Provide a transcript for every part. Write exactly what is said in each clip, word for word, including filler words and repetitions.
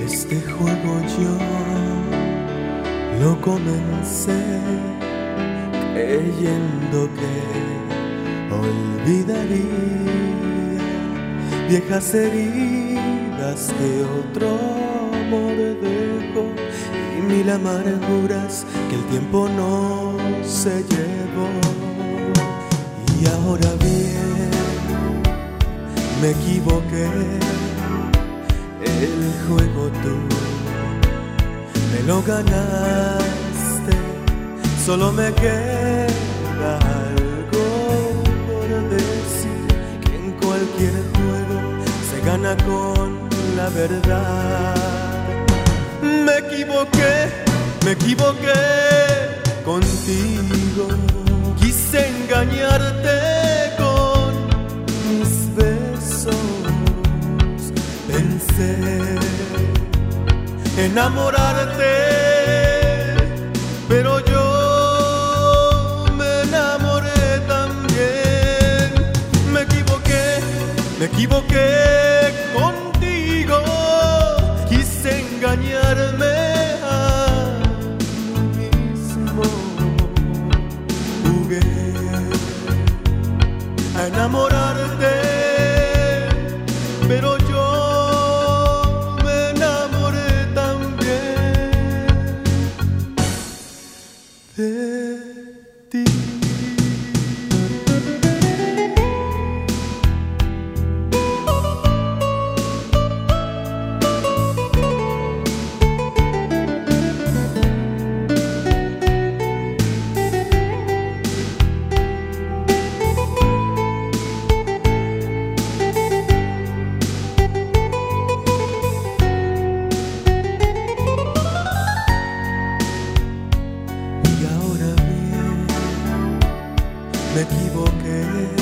Este juego yo lo comencé creyendo que olvidaría viejas heridas que otro amor dejó y mil amarguras que el tiempo no se llevó. Y ahora bien, me equivoqué, el juego tú me lo ganaste, solo me queda algo por decir, que en cualquier juego se gana con la verdad. Me equivoqué, me equivoqué contigo, quise engañarte con mis besos, pensé enamorarte, pero yo me enamoré también. Me equivoqué, me equivoqué contigo, quise engañarme a mí mismo, jugué a enamorarte, pero yo me enamoré también de ti. Me equivoqué,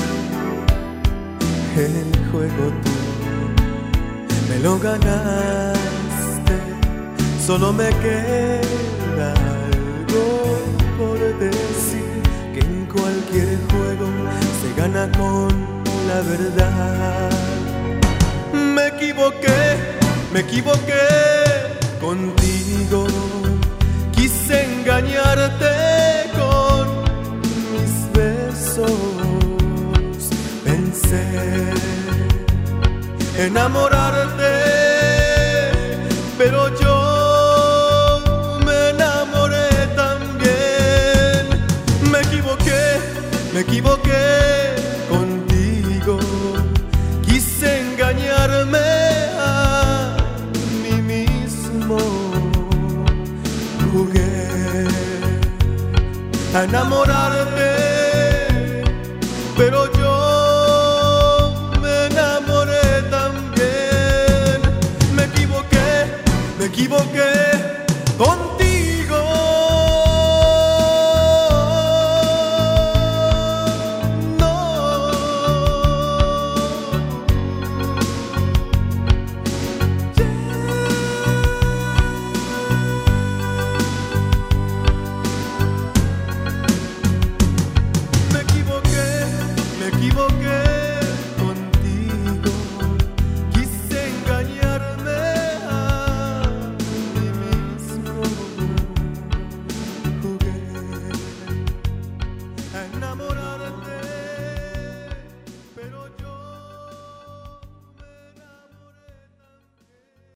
el juego tú me lo ganaste, solo me queda algo por decir, que en cualquier juego se gana con la verdad. Me equivoqué, me equivoqué contigo, quise engañarte con pensé enamorarte, pero yo me enamoré también. Me equivoqué, me equivoqué contigo, quise engañarme a mí mismo, jugué a enamorarte, pero yo me enamoré también. Me equivoqué, me equivoqué con